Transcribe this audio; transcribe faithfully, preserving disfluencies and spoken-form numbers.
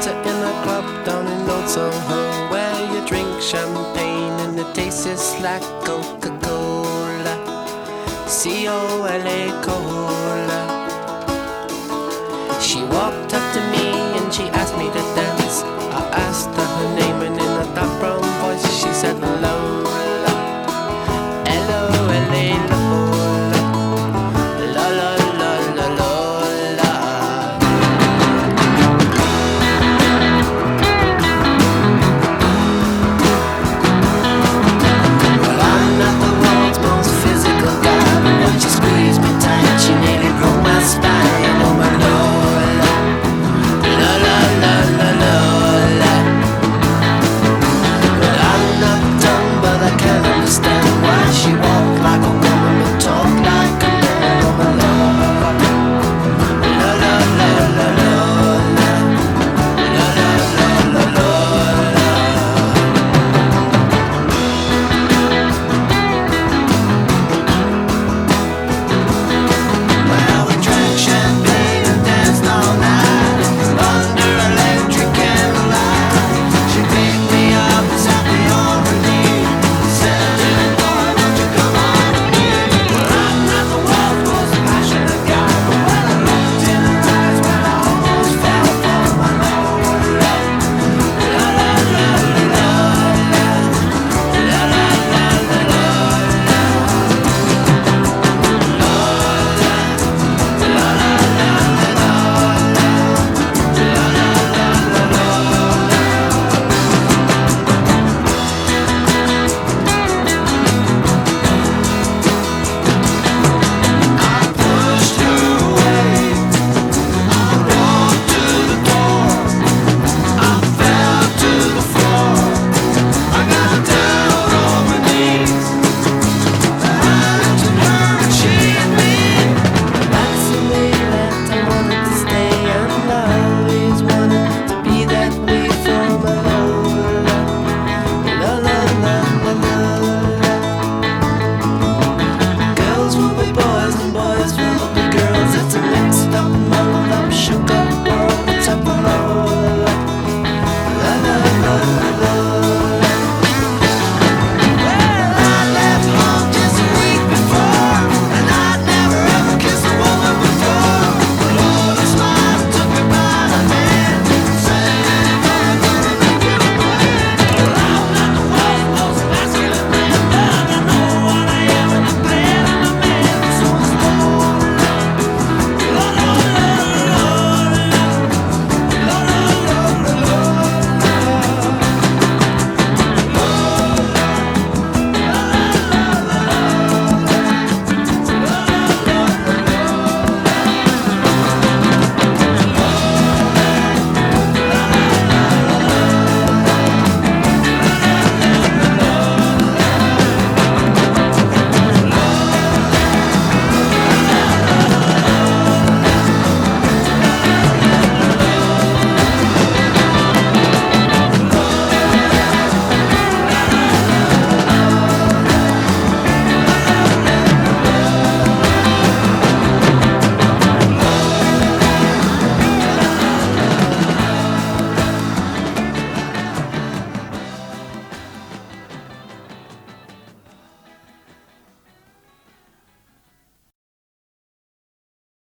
met her in a club down in Old Soho, where you drink champagne and it tastes like Coca-Cola, C O L A Cola. She walked up to me and she asked me to dance. I asked her her name and in a dark brown voice she said Lola, L O L A Lola, la la la la Lola. Well, I'm not the world's most physical guy, but when she squeezed me tight she nearly broke my spine. Oh my Lola, la la la la Lola. Well, I'm not dumb, but I can't understand why she walked like a woman but talked like a man. Oh my Lola, la la la la Lola, la la la la Lola. Well, we drank champagne and danced all night under electric candlelight. She picked me up and sat me on her knee, said, "Little boy, won't you come on with me?" Well, I'm not the world's most passionate guy, but when I looked in her eyes, well, I almost fell for my Lola. La la la la Lola, la la la la Lola, Lola, la la la la Lola, la la la la Lola. I pushed her away, I walked to the door, I fell to the floor, I got down on my knees, I looked at her and she at me. That's the way that I wanted to stay, and I always wanted to be that way for my Lola, la la la la Lola. Girls will be boys and boys will